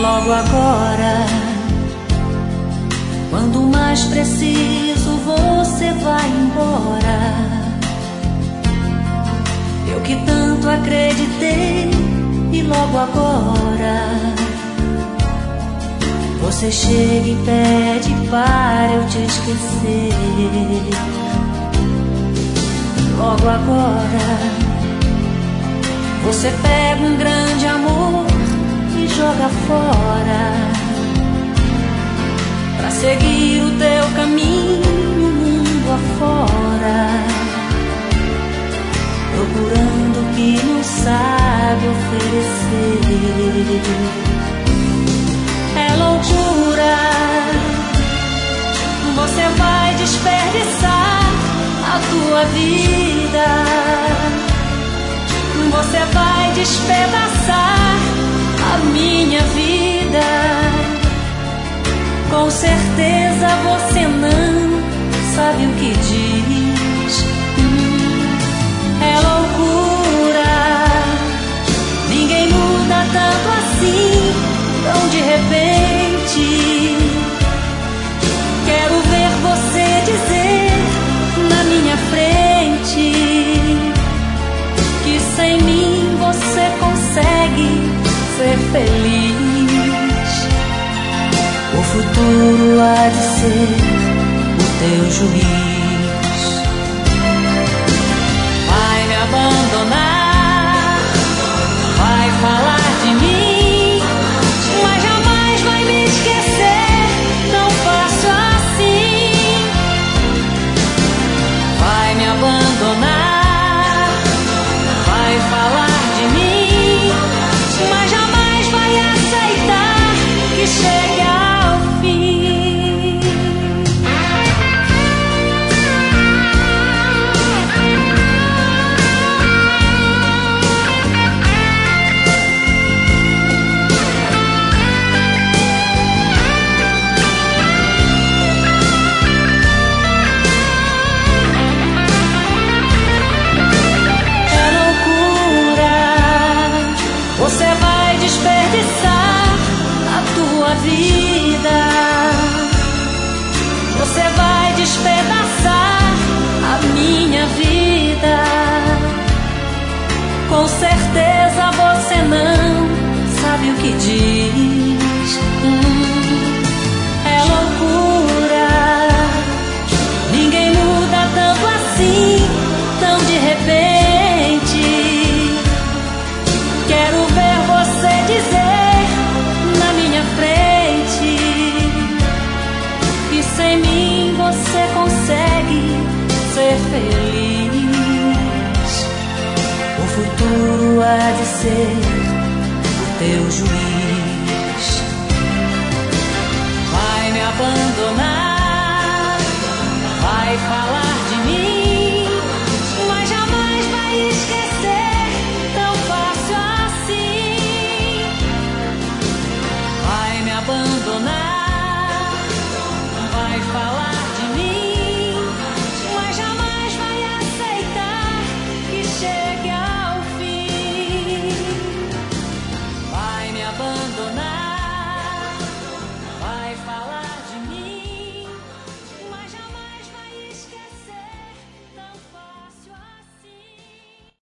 logo agora, quando mais preciso você vai embora. Eu que tanto acreditei e logo agora você chega e pede para eu te esquecer. Logo agora você pega um grande amor e joga fora, pra seguir o teu caminho mundo afora, procurando o que não sabe oferecer. É loucura, você vai desperdiçar a tua vida, você vai despedaçar a minha vida. Com certeza você não sabe o que diz. É loucura, ninguém muda tanto assim tão de repente. Quero ver você dizer na minha frente que sem mim você consegue ser feliz. O futuro há de ser o teu juiz. Vai me abandonar, vai falar de mim, mas jamais vai me esquecer tão fácil assim. Vai me abandonar, vai falar de mim, mas jamais vai aceitar que chegue ao fim. É loucura, você vai desperdiçar a tua vida, você vai despedaçar a minha vida. Com certeza você não sabe o que diz. É loucura, ninguém muda tanto assim tão de repente. Quero ver você dizer na minha frente que sem mim você consegue ser feliz. O futuro há de ser o teu juiz. Vai me abandonar, vai falar de mim, mas jamais vai esquecer tão fácil assim. Vai me abandonar, vai falar